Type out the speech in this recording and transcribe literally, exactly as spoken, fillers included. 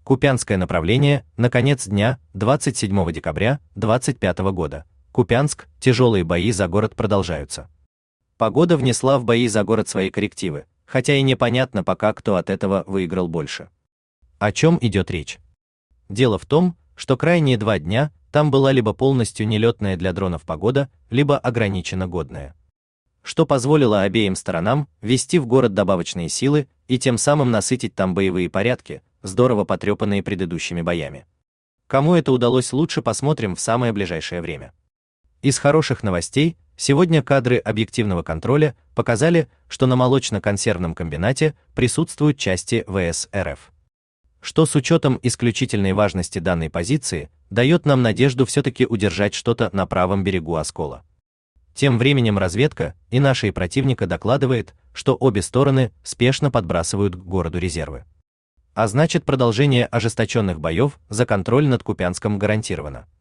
Купянское направление на конец дня двадцать седьмого декабря двадцать пятого года. Купянск, тяжелые бои за город продолжаются. Погода внесла в бои за город свои коррективы, хотя и непонятно пока, кто от этого выиграл больше. О чем идет речь? Дело в том, что крайние два дня там была либо полностью нелетная для дронов погода, либо ограниченно годная, что позволило обеим сторонам ввести в город добавочные силы и тем самым насытить там боевые порядки, здорово потрепанные предыдущими боями. Кому это удалось лучше, посмотрим в самое ближайшее время. Из хороших новостей сегодня кадры объективного контроля показали, что на молочно-консервном комбинате присутствуют части ВС РФ, что с учетом исключительной важности данной позиции дает нам надежду все-таки удержать что-то на правом берегу Оскола. Тем временем разведка и наша и противника докладывает, что обе стороны спешно подбрасывают к городу резервы. А значит, продолжение ожесточенных боев за контроль над Купянском гарантировано.